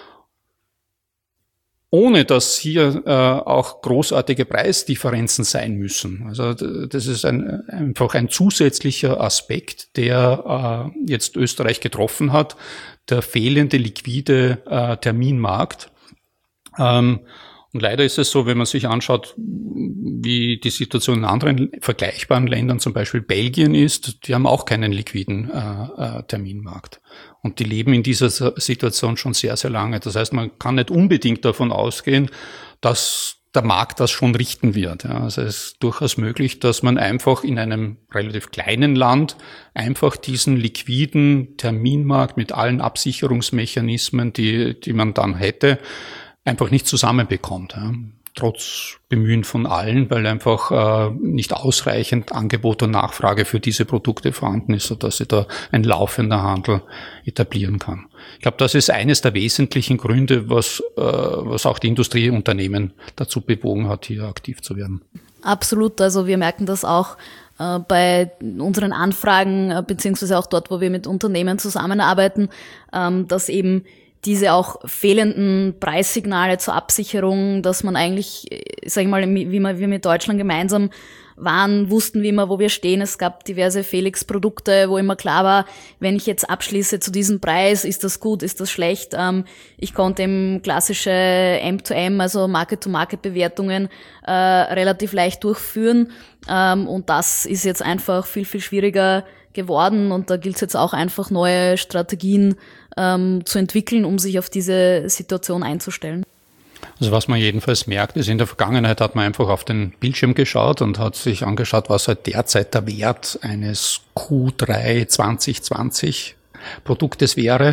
B: ohne dass hier auch großartige Preisdifferenzen sein müssen. Also das ist einfach ein zusätzlicher Aspekt, der jetzt Österreich getroffen hat, der fehlende liquide Terminmarkt. Und leider ist es so, wenn man sich anschaut, wie die Situation in anderen vergleichbaren Ländern, zum Beispiel Belgien ist, die haben auch keinen liquiden Terminmarkt. Und die leben in dieser Situation schon sehr, sehr lange. Das heißt, man kann nicht unbedingt davon ausgehen, dass der Markt das schon richten wird. Ja, also es ist durchaus möglich, dass man einfach in einem relativ kleinen Land einfach diesen liquiden Terminmarkt mit allen Absicherungsmechanismen, die man dann hätte, einfach nicht zusammenbekommt, ja. Trotz Bemühen von allen, weil einfach nicht ausreichend Angebot und Nachfrage für diese Produkte vorhanden ist, sodass sich da ein laufender Handel etablieren kann. Ich glaube, das ist eines der wesentlichen Gründe, was auch die Industrieunternehmen dazu bewogen hat, hier aktiv zu werden.
C: Absolut, also wir merken das auch bei unseren Anfragen, beziehungsweise auch dort, wo wir mit Unternehmen zusammenarbeiten, dass eben diese auch fehlenden Preissignale zur Absicherung, dass man eigentlich, sag ich mal, wie wir mit Deutschland gemeinsam waren, wussten wir immer, wo wir stehen. Es gab diverse Felix-Produkte, wo immer klar war, wenn ich jetzt abschließe zu diesem Preis, ist das gut, ist das schlecht. Ich konnte eben klassische M2M, also Market-to-Market-Bewertungen relativ leicht durchführen. Und das ist jetzt einfach viel, viel schwieriger geworden. Und da gilt es jetzt auch einfach, neue Strategien zu entwickeln, um sich auf diese Situation einzustellen.
B: Also was man jedenfalls merkt, ist, in der Vergangenheit hat man einfach auf den Bildschirm geschaut und hat sich angeschaut, was halt derzeit der Wert eines Q3 2020 Produktes wäre.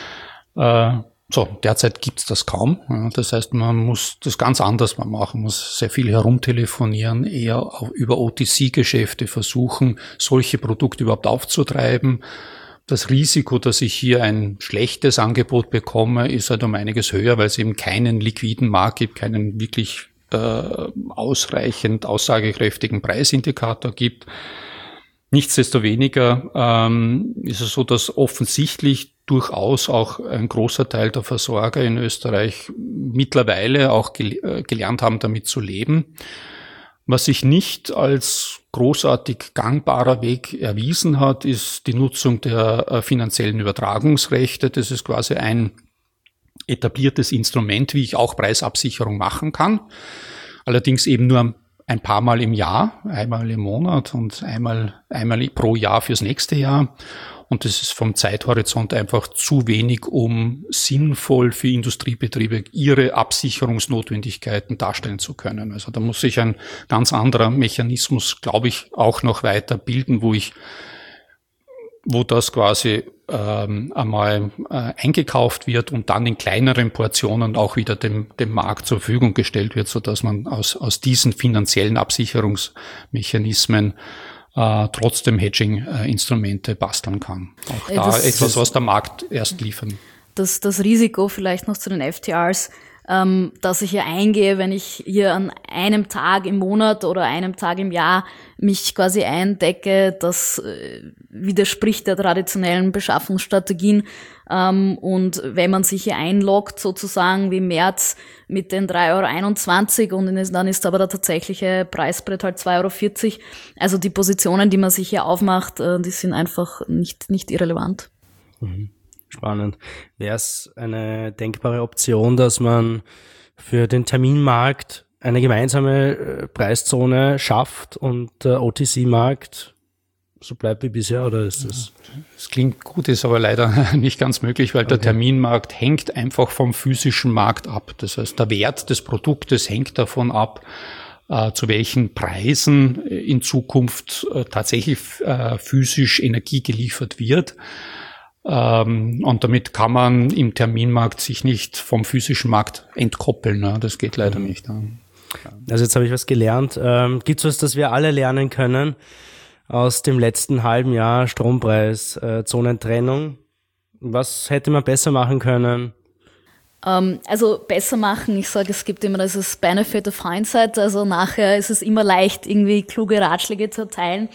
B: Derzeit gibt's das kaum. Ja, das heißt, man muss das ganz anders machen, man muss sehr viel herumtelefonieren, eher auch über OTC-Geschäfte versuchen, solche Produkte überhaupt aufzutreiben. Das Risiko, dass ich hier ein schlechtes Angebot bekomme, ist halt um einiges höher, weil es eben keinen liquiden Markt gibt, keinen wirklich ausreichend aussagekräftigen Preisindikator gibt. Nichtsdestoweniger ist es so, dass offensichtlich durchaus auch ein großer Teil der Versorger in Österreich mittlerweile auch gelernt haben, damit zu leben. Was sich nicht als großartig gangbarer Weg erwiesen hat, ist die Nutzung der finanziellen Übertragungsrechte. Das ist quasi ein etabliertes Instrument, wie ich auch Preisabsicherung machen kann. Allerdings eben nur ein paar Mal im Jahr, einmal im Monat und einmal pro Jahr fürs nächste Jahr. Und das ist vom Zeithorizont einfach zu wenig, um sinnvoll für Industriebetriebe ihre Absicherungsnotwendigkeiten darstellen zu können. Also da muss sich ein ganz anderer Mechanismus, glaube ich, auch noch weiter bilden, wo das quasi einmal eingekauft wird und dann in kleineren Portionen auch wieder dem Markt zur Verfügung gestellt wird, sodass man aus diesen finanziellen Absicherungsmechanismen trotzdem Hedging-Instrumente basteln kann. Auch da etwas, was der Markt erst liefern.
C: Das Risiko vielleicht noch zu den FTRs, dass ich hier eingehe, wenn ich hier an einem Tag im Monat oder einem Tag im Jahr mich quasi eindecke, das widerspricht der traditionellen Beschaffungsstrategien. Und wenn man sich hier einloggt, sozusagen wie im März mit den 3,21 € und dann ist aber der tatsächliche Preisbrett halt 2,40 €. Also die Positionen, die man sich hier aufmacht, die sind einfach nicht irrelevant.
A: Mhm. Spannend. Wäre es eine denkbare Option, dass man für den Terminmarkt eine gemeinsame Preiszone schafft und der OTC-Markt so bleibt wie bisher, oder ist das?
B: Es klingt gut, ist aber leider nicht ganz möglich, weil der Terminmarkt hängt einfach vom physischen Markt ab. Das heißt, der Wert des Produktes hängt davon ab, zu welchen Preisen in Zukunft tatsächlich physisch Energie geliefert wird. Und damit kann man im Terminmarkt sich nicht vom physischen Markt entkoppeln. Ne? Das geht leider nicht.
A: Also jetzt habe ich was gelernt. Gibt es was, das wir alle lernen können aus dem letzten halben Jahr Strompreis, Zonentrennung? Was hätte man besser machen können?
C: Also besser machen, ich sage, es gibt immer dieses Benefit of Hindsight, also nachher ist es immer leicht, irgendwie kluge Ratschläge zu erteilen.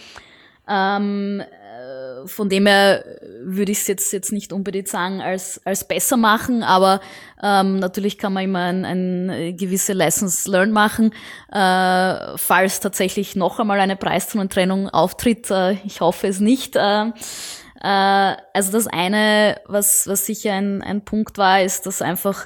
C: Von dem her würde ich es jetzt nicht unbedingt sagen als besser machen, aber natürlich kann man immer ein gewisse Lessons learned machen, falls tatsächlich noch einmal eine Preiszonentrennung auftritt. Ich hoffe es nicht. Also das eine, was sicher ein Punkt war, ist, dass einfach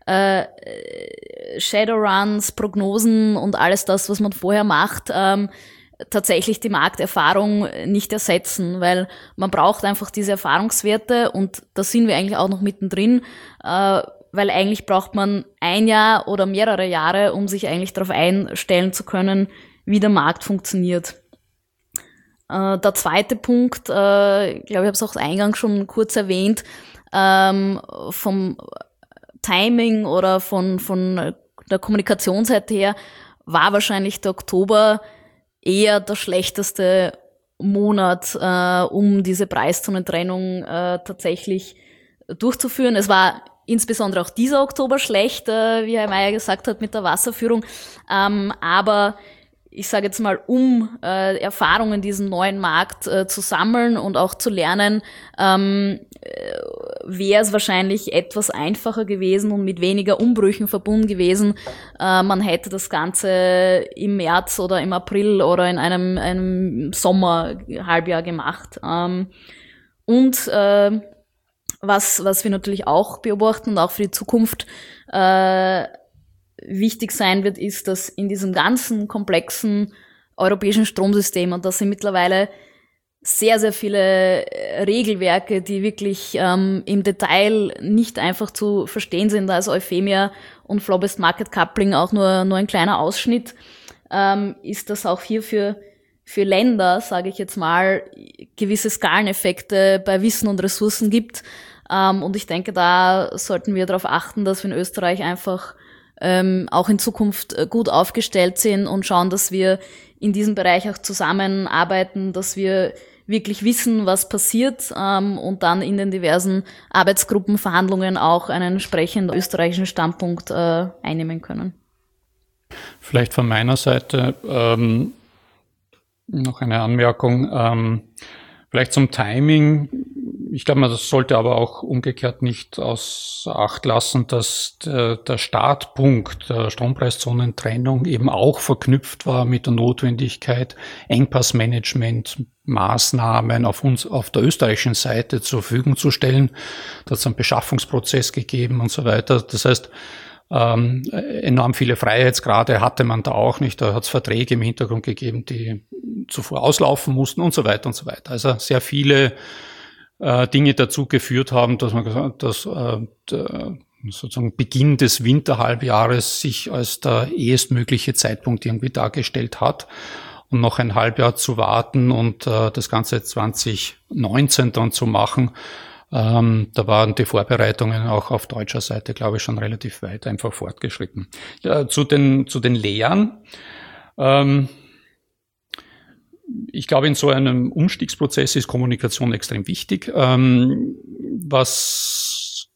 C: Shadowruns, Prognosen und alles das, was man vorher macht, tatsächlich die Markterfahrung nicht ersetzen, weil man braucht einfach diese Erfahrungswerte und da sind wir eigentlich auch noch mittendrin, weil eigentlich braucht man ein Jahr oder mehrere Jahre, um sich eigentlich darauf einstellen zu können, wie der Markt funktioniert. Der zweite Punkt, ich glaube, ich habe es auch eingangs schon kurz erwähnt, vom Timing oder von der Kommunikationsseite her war wahrscheinlich der Oktober eher der schlechteste Monat, um diese Preiszonentrennung tatsächlich durchzuführen. Es war insbesondere auch dieser Oktober schlecht, wie Herr Mayer gesagt hat, mit der Wasserführung, aber ich sage jetzt mal, um Erfahrungen in diesem neuen Markt zu sammeln und auch zu lernen, wäre es wahrscheinlich etwas einfacher gewesen und mit weniger Umbrüchen verbunden gewesen. Man hätte das Ganze im März oder im April oder in einem Sommerhalbjahr gemacht. Und was wir natürlich auch beobachten und auch für die Zukunft wichtig sein wird, ist, dass in diesem ganzen komplexen europäischen Stromsystem, und das sind mittlerweile sehr, sehr viele Regelwerke, die wirklich im Detail nicht einfach zu verstehen sind, also Euphemia und Flow-Based Market Coupling auch nur ein kleiner Ausschnitt, ist das auch hier für Länder, sage ich jetzt mal, gewisse Skaleneffekte bei Wissen und Ressourcen gibt. Und ich denke, da sollten wir darauf achten, dass wir in Österreich einfach auch in Zukunft gut aufgestellt sind und schauen, dass wir in diesem Bereich auch zusammenarbeiten, dass wir wirklich wissen, was passiert und dann in den diversen Arbeitsgruppenverhandlungen auch einen entsprechenden österreichischen Standpunkt einnehmen können.
B: Vielleicht von meiner Seite noch eine Anmerkung, vielleicht zum Timing. Ich glaube, man sollte aber auch umgekehrt nicht außer Acht lassen, dass der Startpunkt der Strompreiszonentrennung eben auch verknüpft war mit der Notwendigkeit, Engpassmanagement-Maßnahmen auf der österreichischen Seite zur Verfügung zu stellen. Da hat es einen Beschaffungsprozess gegeben und so weiter. Das heißt, enorm viele Freiheitsgrade hatte man da auch nicht. Da hat es Verträge im Hintergrund gegeben, die zuvor auslaufen mussten und so weiter und so weiter. Also sehr viele Dinge dazu geführt haben, dass man gesagt, dass sozusagen Beginn des Winterhalbjahres sich als der ehestmögliche Zeitpunkt irgendwie dargestellt hat. Und noch ein Halbjahr zu warten und das Ganze 2019 dann zu machen, da waren die Vorbereitungen auch auf deutscher Seite, glaube ich, schon relativ weit einfach fortgeschritten. Ja, zu den Lehren. Ich glaube, in so einem Umstiegsprozess ist Kommunikation extrem wichtig. Was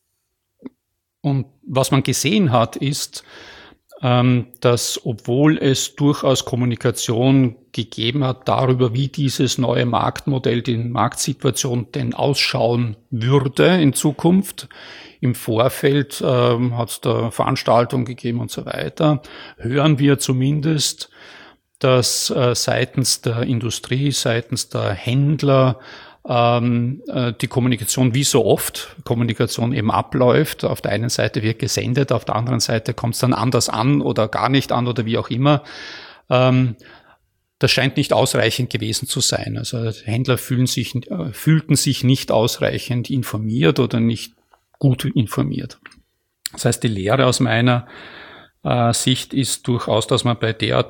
B: man gesehen hat, ist, dass obwohl es durchaus Kommunikation gegeben hat darüber, wie dieses neue Marktmodell, die Marktsituation denn ausschauen würde in Zukunft, im Vorfeld hat es da Veranstaltungen gegeben und so weiter, hören wir zumindest, dass seitens der Industrie, seitens der Händler die Kommunikation wie so oft Kommunikation eben abläuft. Auf der einen Seite wird gesendet, auf der anderen Seite kommt es dann anders an oder gar nicht an oder wie auch immer. Das scheint nicht ausreichend gewesen zu sein. Also Händler fühlten sich nicht ausreichend informiert oder nicht gut informiert. Das heißt, die Lehre aus meiner Sicht ist durchaus, dass man bei derartig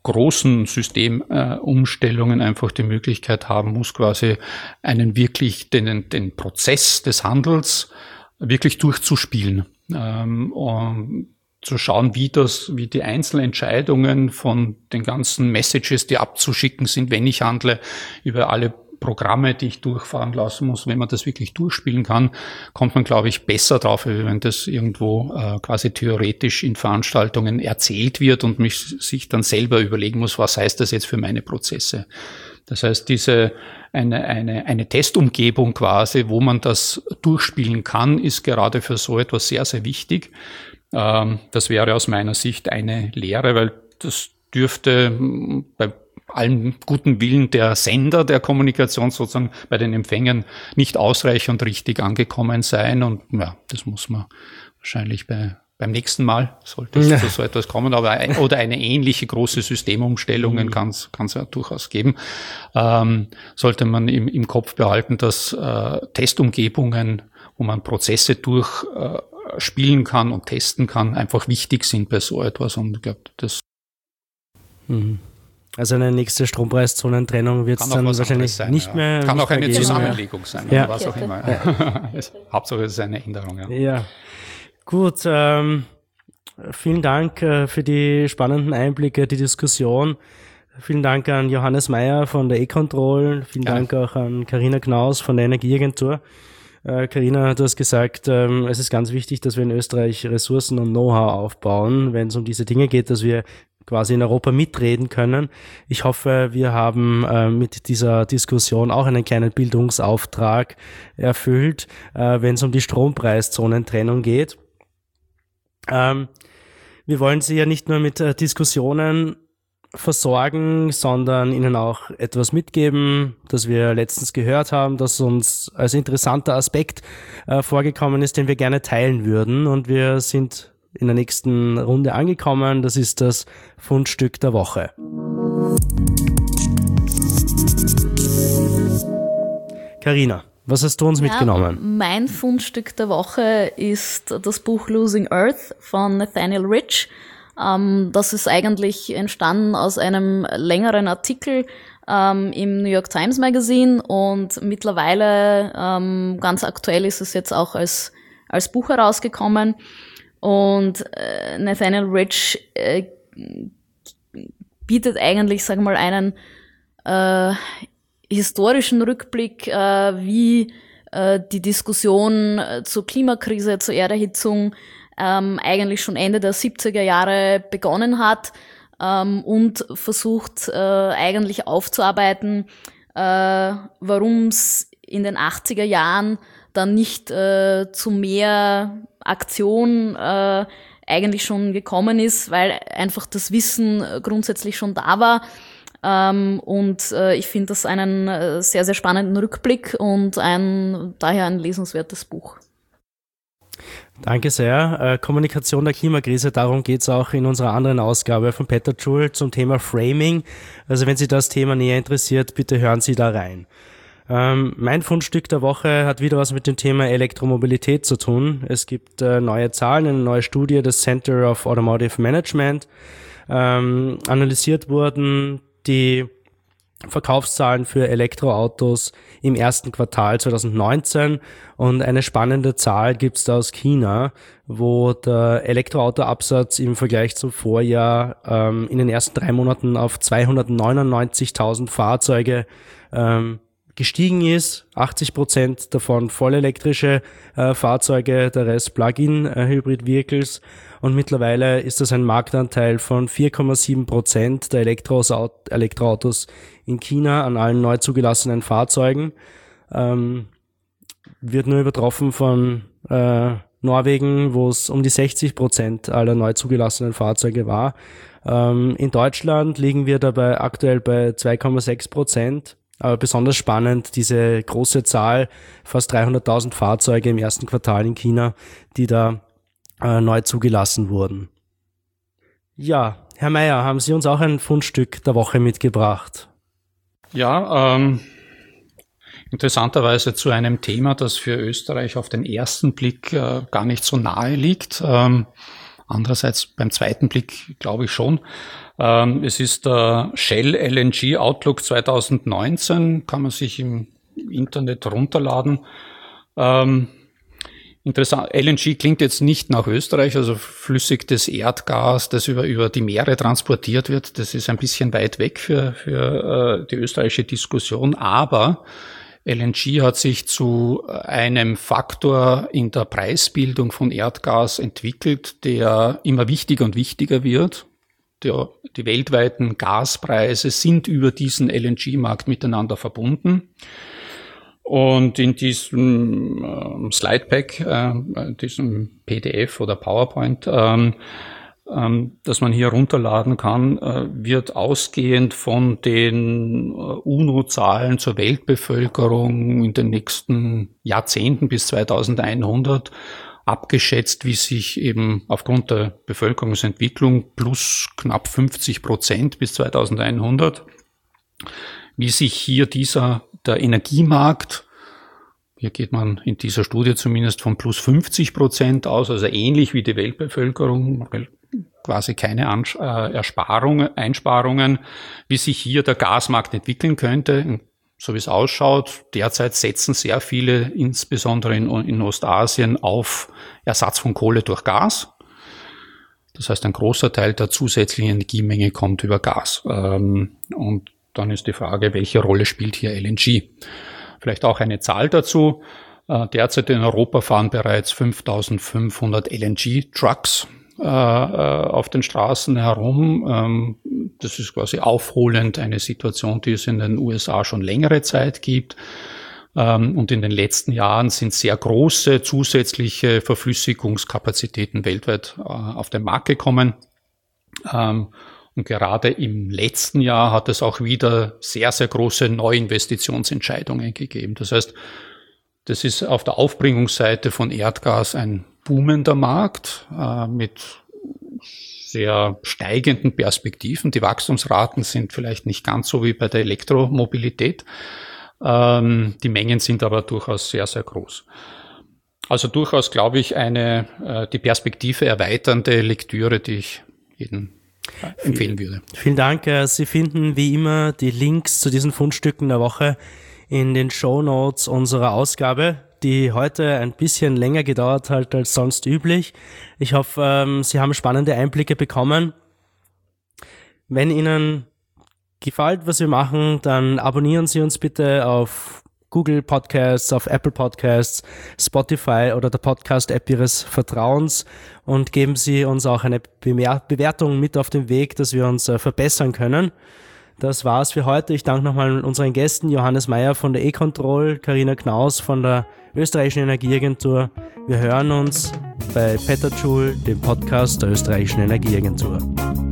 B: großen Systemumstellungen einfach die Möglichkeit haben muss, quasi den Prozess des Handels wirklich durchzuspielen, und zu schauen, wie die einzelnen Entscheidungen von den ganzen Messages, die abzuschicken sind, wenn ich handle, über alle Programme, die ich durchfahren lassen muss, wenn man das wirklich durchspielen kann, kommt man, glaube ich, besser drauf, wenn das irgendwo quasi theoretisch in Veranstaltungen erzählt wird und sich dann selber überlegen muss, was heißt das jetzt für meine Prozesse. Das heißt, eine Testumgebung quasi, wo man das durchspielen kann, ist gerade für so etwas sehr, sehr wichtig. Das wäre aus meiner Sicht eine Lehre, weil das dürfte bei allem guten Willen der Sender der Kommunikation sozusagen bei den Empfängern nicht ausreichend richtig angekommen sein. Und ja, das muss man wahrscheinlich beim nächsten Mal, sollte es zu so etwas kommen, oder eine ähnliche große Systemumstellungen kann es ja durchaus geben, sollte man im Kopf behalten, dass Testumgebungen, wo man Prozesse durchspielen kann und testen kann, einfach wichtig sind bei so etwas. Und ich glaube, das
A: Also eine nächste Strompreiszonentrennung wird es dann wahrscheinlich nicht mehr.
B: Kann auch eine
A: geben.
B: Zusammenlegung sein, oder was auch immer. Ja. Hauptsache es ist eine Änderung.
A: Ja. Gut, vielen Dank für die spannenden Einblicke, die Diskussion. Vielen Dank an Johannes Meyer von der E-Control. Vielen Dank auch an Carina Knaus von der Energieagentur. Carina, du hast gesagt, es ist ganz wichtig, dass wir in Österreich Ressourcen und Know-how aufbauen, wenn es um diese Dinge geht, dass wir quasi in Europa mitreden können. Ich hoffe, wir haben mit dieser Diskussion auch einen kleinen Bildungsauftrag erfüllt, wenn es um die Strompreiszonentrennung geht. Wir wollen Sie ja nicht nur mit Diskussionen versorgen, sondern Ihnen auch etwas mitgeben, das wir letztens gehört haben, das uns als interessanter Aspekt vorgekommen ist, den wir gerne teilen würden. Und wir sind in der nächsten Runde angekommen. Das ist das Fundstück der Woche. Carina, was hast du uns mitgenommen?
C: Mein Fundstück der Woche ist das Buch Losing Earth von Nathaniel Rich. Das ist eigentlich entstanden aus einem längeren Artikel im New York Times Magazine und mittlerweile ganz aktuell ist es jetzt auch als Buch herausgekommen. Und Nathaniel Rich bietet eigentlich, sagen wir mal, einen historischen Rückblick, wie die Diskussion zur Klimakrise, zur Erderhitzung eigentlich schon Ende der 70er Jahre begonnen hat und versucht eigentlich aufzuarbeiten, warum es in den 80er Jahren dann nicht zu mehr Aktion eigentlich schon gekommen ist, weil einfach das Wissen grundsätzlich schon da war. Und ich finde das einen sehr, sehr spannenden Rückblick und daher ein lesenswertes Buch.
A: Danke sehr. Kommunikation der Klimakrise, darum geht's auch in unserer anderen Ausgabe von Petterjoule zum Thema Framing. Also wenn Sie das Thema näher interessiert, bitte hören Sie da rein. Mein Fundstück der Woche hat wieder was mit dem Thema Elektromobilität zu tun. Es gibt neue Zahlen, eine neue Studie des Center of Automotive Management. Analysiert wurden die Verkaufszahlen für Elektroautos im ersten Quartal 2019 und eine spannende Zahl gibt's da aus China, wo der Elektroautoabsatz im Vergleich zum Vorjahr in den ersten 3 Monaten auf 299.000 Fahrzeuge gestiegen ist, 80% davon vollelektrische Fahrzeuge, der Rest Plug-in-Hybrid-Vehicles und mittlerweile ist das ein Marktanteil von 4,7% der Elektroautos in China an allen neu zugelassenen Fahrzeugen, wird nur übertroffen von Norwegen, wo es um die 60% aller neu zugelassenen Fahrzeuge war. In Deutschland liegen wir dabei aktuell bei 2,6%. Aber besonders spannend, diese große Zahl, fast 300.000 Fahrzeuge im ersten Quartal in China, die da neu zugelassen wurden. Ja, Herr Meyer, haben Sie uns auch ein Fundstück der Woche mitgebracht?
B: Ja, interessanterweise zu einem Thema, das für Österreich auf den ersten Blick gar nicht so nahe liegt. Andererseits beim zweiten Blick glaube ich schon. Es ist der Shell LNG Outlook 2019, kann man sich im Internet runterladen. Interessant, LNG klingt jetzt nicht nach Österreich, also flüssiges Erdgas, das über die Meere transportiert wird. Das ist ein bisschen weit weg für die österreichische Diskussion, aber LNG hat sich zu einem Faktor in der Preisbildung von Erdgas entwickelt, der immer wichtiger und wichtiger wird. Die weltweiten Gaspreise sind über diesen LNG-Markt miteinander verbunden. Und in diesem Slidepack, diesem PDF oder PowerPoint, das man hier runterladen kann, wird ausgehend von den UNO-Zahlen zur Weltbevölkerung in den nächsten Jahrzehnten bis 2100 abgeschätzt, wie sich eben aufgrund der Bevölkerungsentwicklung plus knapp 50% bis 2100, wie sich hier der Energiemarkt, hier geht man in dieser Studie zumindest von plus 50% aus, also ähnlich wie die Weltbevölkerung, quasi keine Einsparungen, wie sich hier der Gasmarkt entwickeln könnte. So wie es ausschaut, derzeit setzen sehr viele, insbesondere in Ostasien, auf Ersatz von Kohle durch Gas. Das heißt, ein großer Teil der zusätzlichen Energiemenge kommt über Gas. Und dann ist die Frage, welche Rolle spielt hier LNG? Vielleicht auch eine Zahl dazu. Derzeit in Europa fahren bereits 5.500 LNG-Trucks auf den Straßen herum. Das ist quasi aufholend eine Situation, die es in den USA schon längere Zeit gibt. Und in den letzten Jahren sind sehr große zusätzliche Verflüssigungskapazitäten weltweit auf den Markt gekommen. Und gerade im letzten Jahr hat es auch wieder sehr, sehr große Neuinvestitionsentscheidungen gegeben. Das heißt, das ist auf der Aufbringungsseite von Erdgas ein boomender Markt mit sehr steigenden Perspektiven. Die Wachstumsraten sind vielleicht nicht ganz so wie bei der Elektromobilität. Die Mengen sind aber durchaus sehr, sehr groß. Also durchaus, glaube ich, die Perspektive erweiternde Lektüre, die ich jedem empfehlen würde.
A: Vielen Dank. Sie finden wie immer die Links zu diesen Fundstücken der Woche in den Shownotes unserer Ausgabe, die heute ein bisschen länger gedauert hat als sonst üblich. Ich hoffe, Sie haben spannende Einblicke bekommen. Wenn Ihnen gefällt, was wir machen, dann abonnieren Sie uns bitte auf Google Podcasts, auf Apple Podcasts, Spotify oder der Podcast-App Ihres Vertrauens und geben Sie uns auch eine Bewertung mit auf den Weg, dass wir uns verbessern können. Das war's für heute. Ich danke nochmal unseren Gästen, Johannes Meyer von der E-Control, Carina Knaus von der Österreichischen Energieagentur. Wir hören uns bei Petajoule, dem Podcast der Österreichischen Energieagentur.